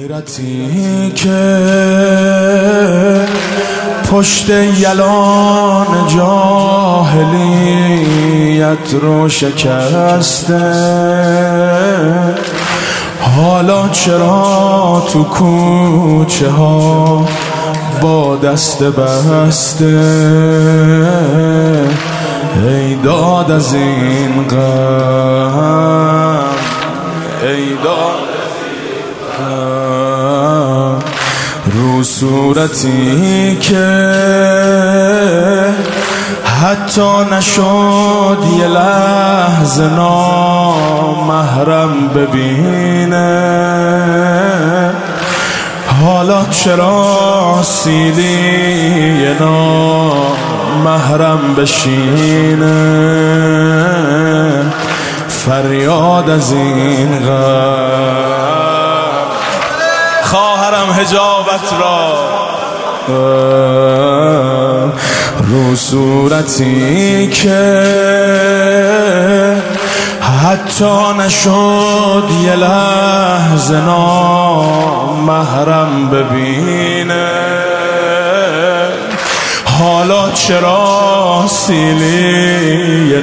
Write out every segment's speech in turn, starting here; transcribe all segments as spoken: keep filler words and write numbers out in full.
غیرتی که پشت یلان جاهلیت رو شکسته، حالا چرا تو کوچه ها با دست بسته؟ ای داد از این غم، ای داد رو صورتی که حتی نشد یه لحظه نامحرم ببینه، حالا چرا سیلی نامحرم بشینه؟ فریاد از این غم. خواهرم حجابت را رو صورتی که حتی نشد یه لحظه نامحرم ببینه، حالا چرا سیلی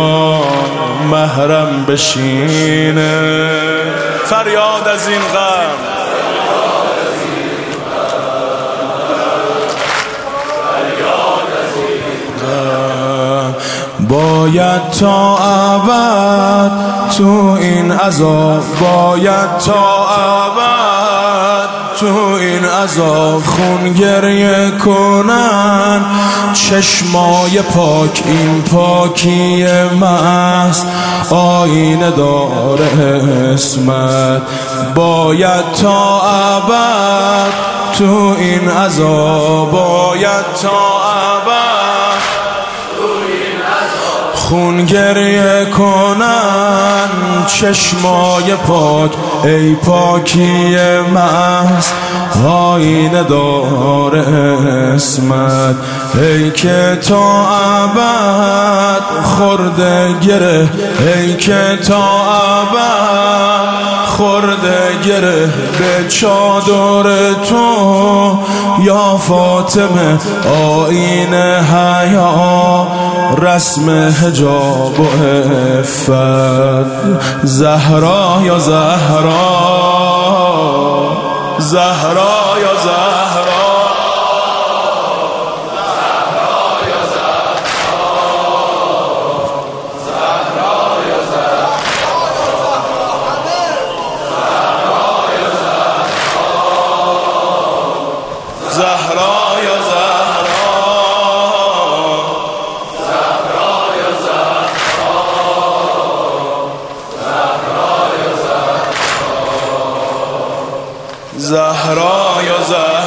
نامحرم بشینه؟ فریاد از این غم. باید تا ابد تو این عذاب، باید تا ابد تو این عذاب خون گریه کنن چشمای پاک. این پاکی محض آینه داره اسمت. باید تا ابد تو این عذاب، باید تا ابد خون گریه کنن چشمای پاک. ای پاکی محض آینه داره اسمت. ای که تا ابد خورده گره، ای که تا ابد خورده گره به چادر تو یا فاطمه. آینه حیا رسم حجاب و عفت. زهرا یا زهرا، زهرا یا زهرا، زهرا یا زهرا.